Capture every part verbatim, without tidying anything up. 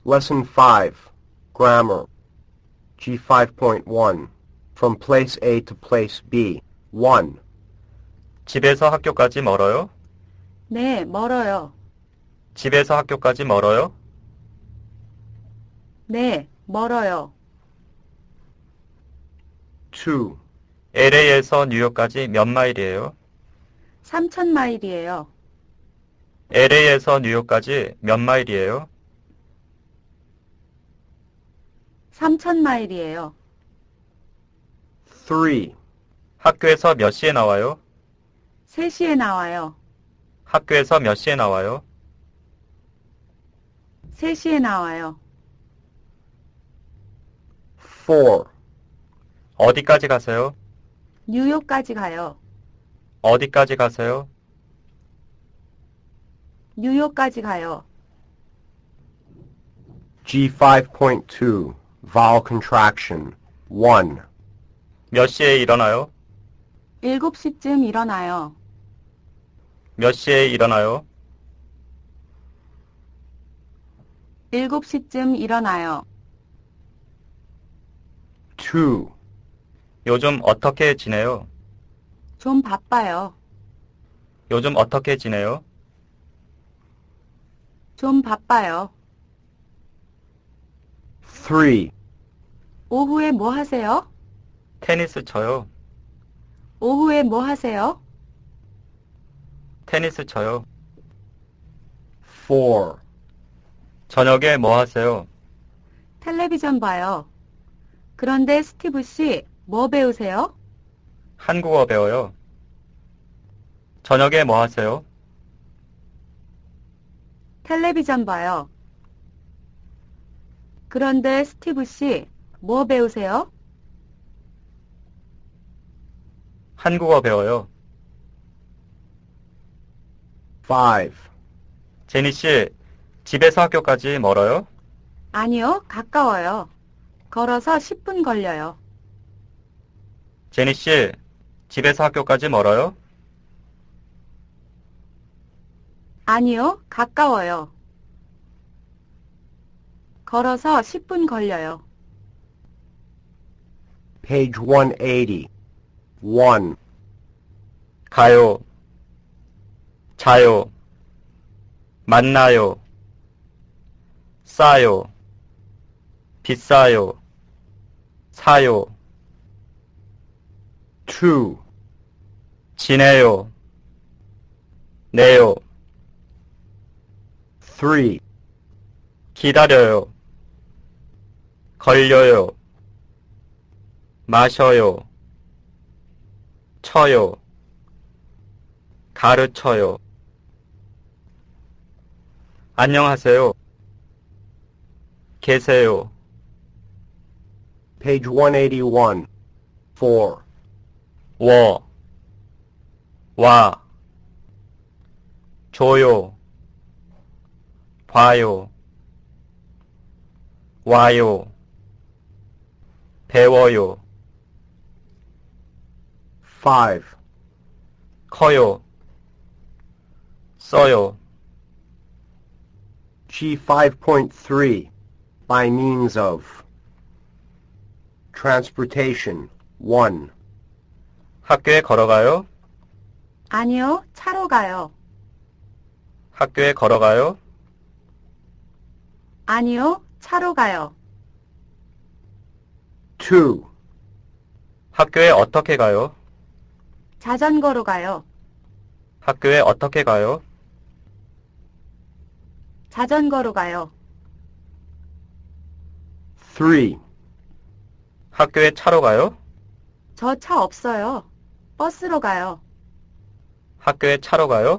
Lesson five, Grammar, G five point one, From place A to place B. one. 집에서 학교까지 멀어요? 네, 멀어요. 집에서 학교까지 멀어요? 네, 멀어요. two. 엘에이에서 뉴욕까지 몇 마일이에요? 삼천 마일이에요. 엘에이에서 뉴욕까지 몇 마일이에요? 삼천 마일이에요. three. 학교에서 몇 시에 나와요? 세 시에 나와요. 학교에서 몇 시에 나와요? 세 시에 나와요. four. 어디까지 가세요? 뉴욕까지 가요. 어디까지 가세요? 뉴욕까지 가요. G five point two, Vowel Contraction. one. 몇 시에 일어나요? 일곱 시쯤 일어나요. 몇 시에 일어나요? 일곱 시쯤 일어나요. two. 요즘 어떻게 지내요? 좀 바빠요. 요즘 어떻게 지내요? 좀 바빠요. three. 오후에 뭐 하세요? 테니스 쳐요. 오후에 뭐 하세요? 테니스 쳐요. four. 저녁에 뭐 하세요? 텔레비전 봐요. 그런데 스티브 씨, 뭐 배우세요? 한국어 배워요. 저녁에 뭐 하세요? 텔레비전 봐요. 그런데 스티브 씨, 뭐 배우세요? 한국어 배워요. five. 제니 씨, 집에서 학교까지 멀어요? 아니요, 가까워요. 걸어서 십 분 걸려요. 제니 씨, 집에서 학교까지 멀어요? 아니요, 가까워요. 걸어서 십 분 걸려요. Page one eighty. one. 가요. 자요. 만나요. 싸요. 비싸요. 사요. two. 지내요. 내요. three. 기다려요. 걸려요. 마셔요. 쳐요. 가르쳐요. 안녕하세요. 계세요. Page one eighty-one. four. 워. 와. 줘요. 봐요. 와요. 배워요. five. 커요. 써요. G five point three. By means of. Transportation. one. 학교에 걸어가요? 아니요, 차로 가요. 학교에 걸어가요? 아니요, 차로 가요. two. 학교에 어떻게 가요? 자전거로 가요. 학교에 어떻게 가요? 자전거로 가요. three. 학교에 차로 가요? 저 차 없어요. 버스로 가요. 학교에 차로 가요?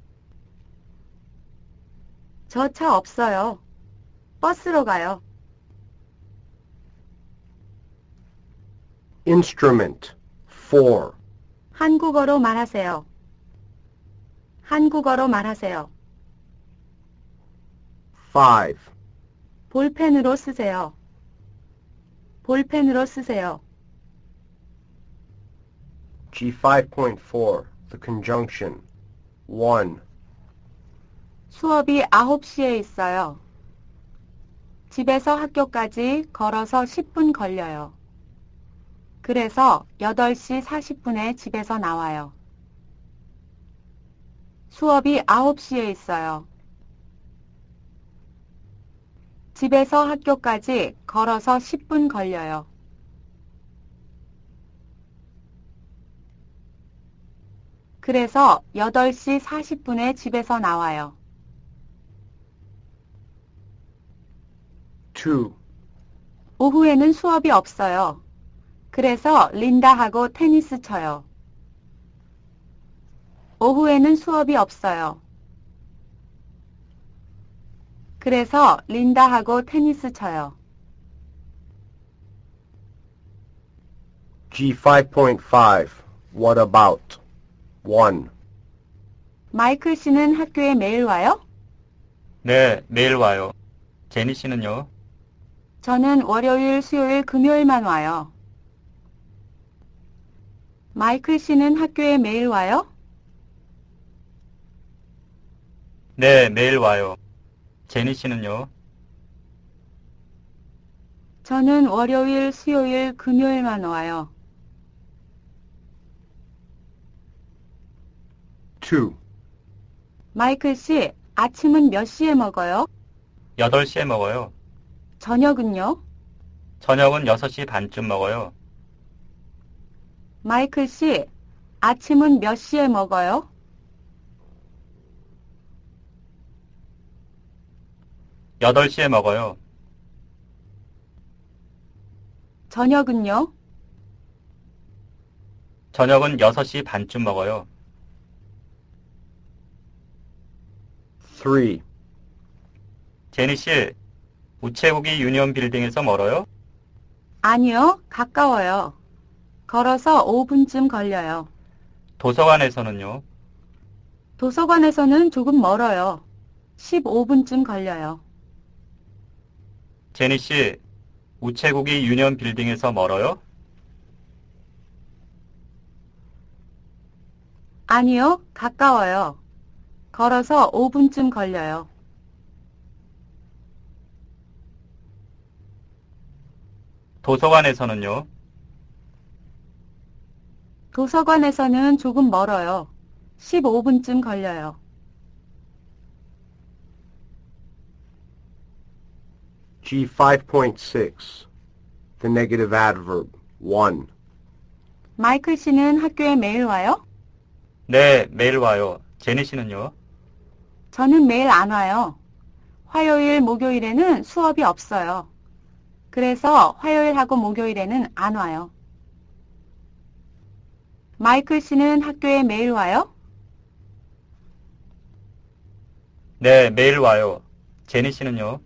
저 차 없어요. 버스로 가요. Instrument. four. 한국어로 말하세요. 한국어로 말하세요. five. 볼펜으로 쓰세요. 볼펜으로 쓰세요. G five point four. The conjunction. one. 수업이 아홉 시에 있어요. 집에서 학교까지 걸어서 십 분 걸려요. 그래서 여덟 시 사십 분에 집에서 나와요. 수업이 아홉 시에 있어요. 집에서 학교까지 걸어서 십 분 걸려요. 그래서 여덟 시 사십 분에 집에서 나와요. two, 오후에는 수업이 없어요. 그래서 린다하고 테니스 쳐요. 오후에는 수업이 없어요. 그래서 린다하고 테니스 쳐요. G five point five, what about? one, 마이클 씨는 학교에 매일 와요? 네, 매일 와요. 제니 씨는요? 저는 월요일, 수요일, 금요일만 와요. 마이클 씨는 학교에 매일 와요? 네, 매일 와요. 제니 씨는요? 저는 월요일, 수요일, 금요일만 와요. two, 마이클 씨, 아침은 몇 시에 먹어요? 여덟 시에 먹어요. 저녁은요? 저녁은 여섯 시 반쯤 먹어요. 마이클 씨, 아침은 몇 시에 먹어요? 여덟 시에 먹어요. 저녁은요? 저녁은 여섯 시 반쯤 먹어요. three, 제니 씨, 우체국이 유니온 빌딩에서 멀어요? 아니요, 가까워요. 걸어서 오 분쯤 걸려요. 도서관에서는요? 도서관에서는 조금 멀어요. 십오 분쯤 걸려요. 제니 씨, 우체국이 유니온 빌딩에서 멀어요? 아니요, 가까워요. 걸어서 오 분쯤 걸려요. 도서관에서는요? 도서관에서는 조금 멀어요. 십오 분쯤 걸려요. G five point six, the negative adverb, one, 마이클 씨는 학교에 매일 와요? 네, 매일 와요. 제니 씨는요? 저는 매일 안 와요. 화요일, 목요일에는 수업이 없어요. 그래서 화요일하고 목요일에는 안 와요. 마이클 씨는 학교에 매일 와요? 네, 매일 와요. 제니 씨는요?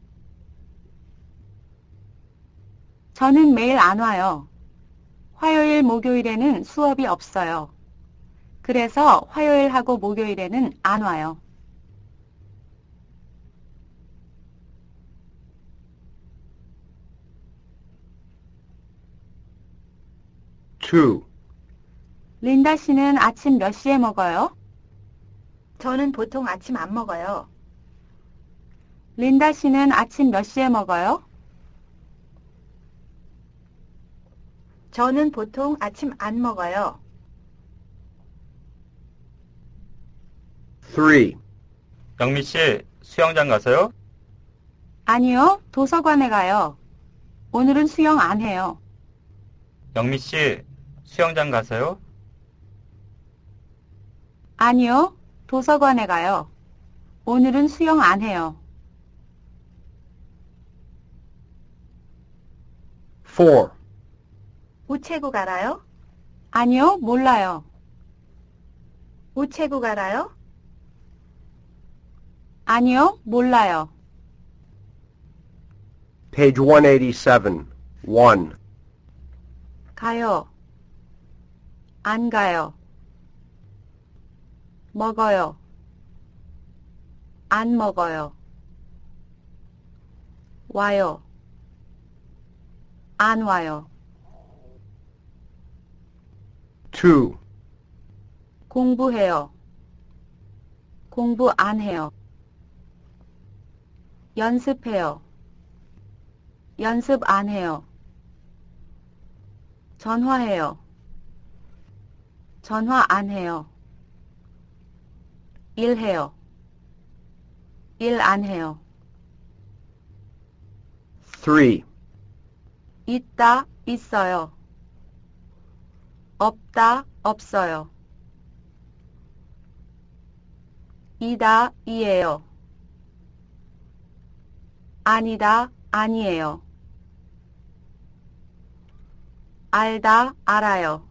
저는 매일 안 와요. 화요일, 목요일에는 수업이 없어요. 그래서 화요일하고 목요일에는 안 와요. two, 린다 씨는 아침 몇 시에 먹어요? 저는 보통 아침 안 먹어요. 린다 씨는 아침 몇 시에 먹어요? 저는 보통 아침 안 먹어요. three, 영미 씨, 수영장 가세요? 아니요, 도서관에 가요. 오늘은 수영 안 해요. 영미 씨, 수영장 가세요? 아니요, 도서관에 가요. 오늘은 수영 안 해요. four, 우체국 알아요? 아니요, 몰라요. 우체국 알아요? 아니요, 몰라요. page one eighty-seven, one, 가요. 안 가요. 먹어요. 안 먹어요. 와요. 안 와요. two, 공부해요. 공부 안 해요. 연습해요. 연습 안 해요. 전화해요. 전화 안 해요. 일해요. 일 안 해요. three, 있다, 있어요. 없다, 없어요. 이다, 이에요. 아니다, 아니에요. 알다, 알아요.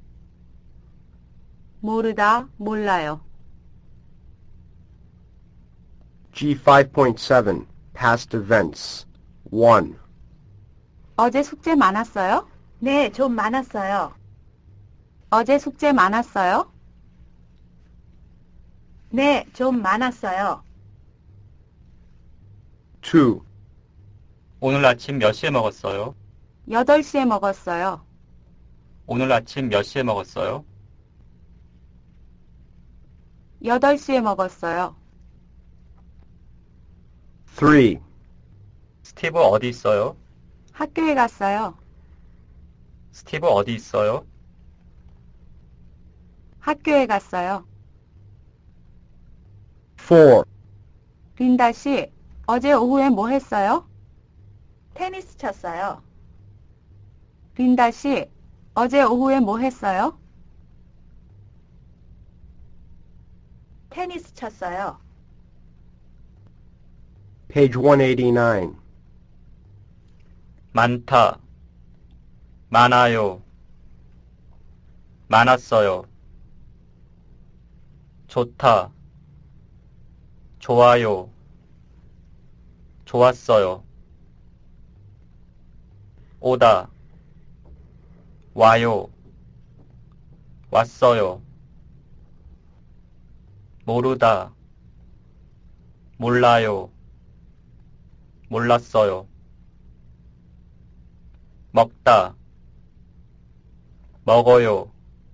모르다, 몰라요. G five point seven, past events. one, 어제 숙제 많았어요? 네, 좀 많았어요. 어제 숙제 많았어요? 네, 좀 많았어요. two, 오늘 아침 몇 시에 먹었어요? 여덟 시에 먹었어요. 오늘 아침 몇 시에 먹었어요? 여덟 시에 먹었어요. three, 스티브 어디 있어요? 학교에 갔어요. 스티브 어디 있어요? 학교에 갔어요. four, 린다 씨, 어제 오후에 뭐 했어요? 테니스 쳤어요. 린다 씨, 어제 오후에 뭐 했어요? 테니스 쳤어요. page one eighty-nine. 많다. 많아요. 많았어요. 좋다. 좋아요. 좋았어요. 오다. 와요. 왔어요. 모르다. 몰라요. 몰랐어요. 먹다. 먹어요.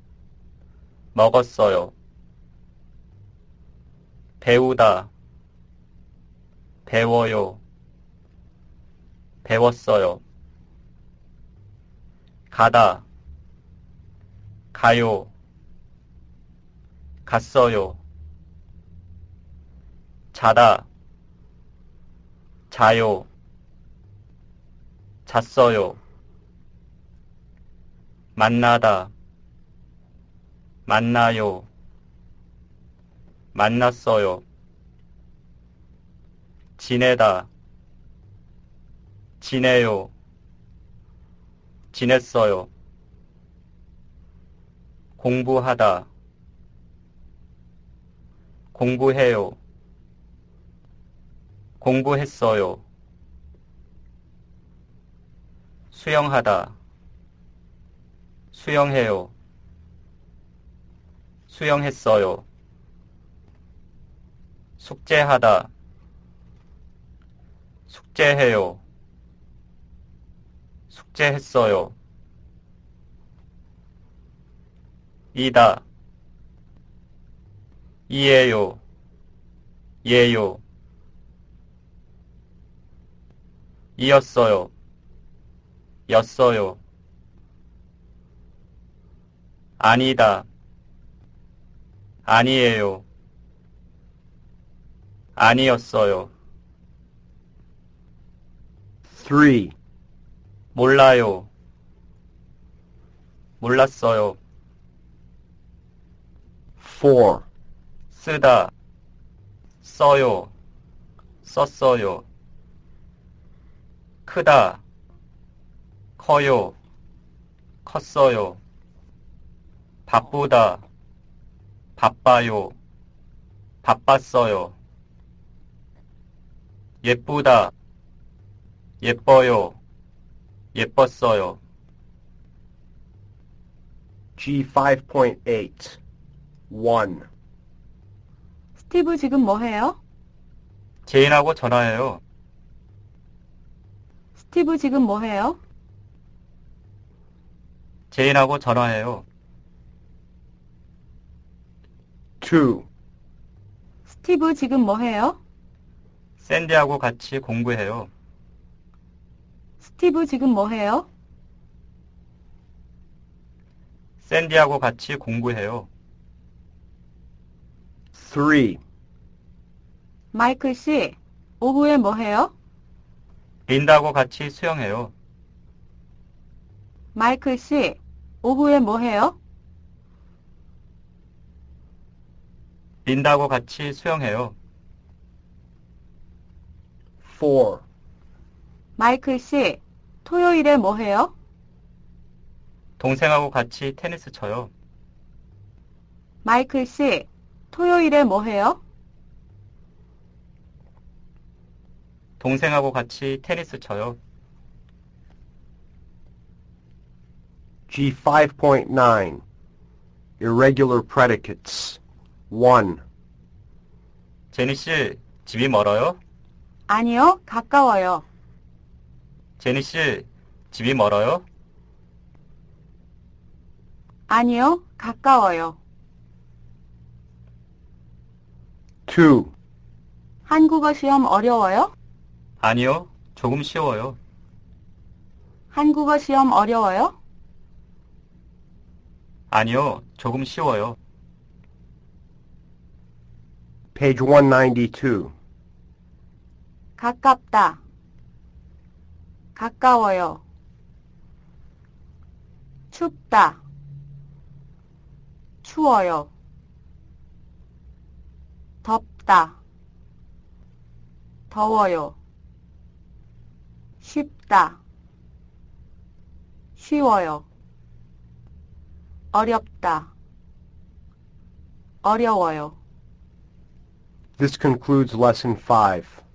먹었어요. 배우다. 배워요. 배웠어요. 가다. 가요. 갔어요. 자다. 자요. 잤어요. 만나다. 만나요. 만났어요. 지내다. 지내요. 지냈어요. 공부하다. 공부해요. 공부했어요. 수영하다. 수영해요. 수영했어요. 숙제하다. 숙제해요. 숙제했어요. 이다. 이에요. 예요. 이었어요. 였어요. 아니다. 아니에요. 아니었어요. three, 몰라요. 몰랐어요. four, 쓰다. 써요. 썼어요. 크다. 커요. 컸어요. 바쁘다. 바빠요. 바빴어요. 예쁘다. 예뻐요. 예뻤어요. G five point eight. one, 스티브 지금 뭐 해요? 제인하고 전화해요. 스티브 지금 뭐 해요? 제인하고 전화해요. two, 스티브 지금 뭐 해요? 샌디하고 같이 공부해요. 스티브 지금 뭐 해요? 샌디하고 같이 공부해요. three. 마이클 씨, 오후에 뭐 해요? 린다하고 같이 수영해요. 마이클 씨, 오후에 뭐 해요? 린다하고 같이 수영해요. four. 마이클 씨, 토요일에 뭐 해요? 동생하고 같이 테니스 쳐요. 마이클 씨, 토요일에 뭐 해요? 동생하고 같이 테니스 쳐요. G five point nine. Irregular predicates. one. 제니 씨, 집이 멀어요? 아니요, 가까워요. 제니 씨, 집이 멀어요? 아니요, 가까워요. two. 한국어 시험 어려워요? 아니요, 조금 쉬워요. 한국어 시험 어려워요? 아니요, 조금 쉬워요. Page one ninety-two. 가깝다. 가까워요. 춥다. 추워요. 덥다. 더워요. 쉽다. 쉬워요. 어렵다. 어려워요. This concludes Lesson five.